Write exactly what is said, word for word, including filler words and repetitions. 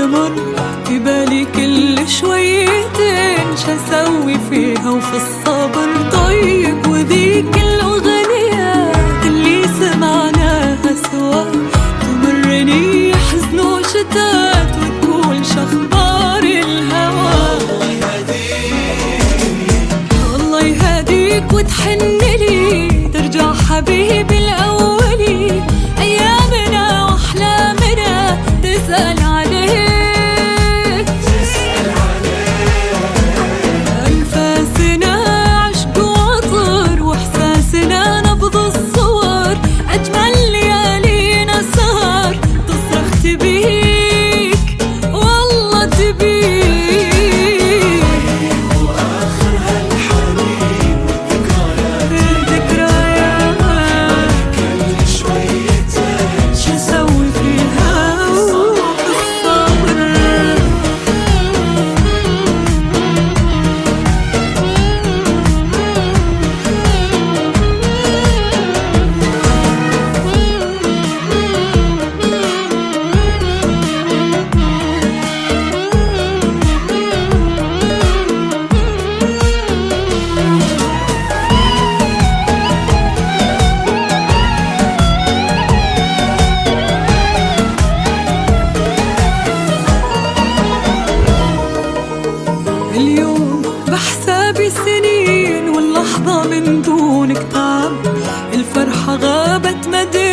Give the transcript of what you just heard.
تمر في بالي كل شويتين شسوي فيها وفي الصبر. طيب وذيك الأغنيات اللي سمعناها سوا تمرني حزن وشتات وتقول شخبار الهوى. والله يهديك وتحنلي ترجع حبيبي الأولي، أيامنا وأحلامنا تسأل عليك تسأل عليك. أنفاسنا عشق وعطر وإحساسنا نبض الصور، أجمل ليالينا سهر تصرخ تبيك والله تبيك. اليوم بحسابي سنين واللحظة من دونك تعب، الفرحة غابت مدري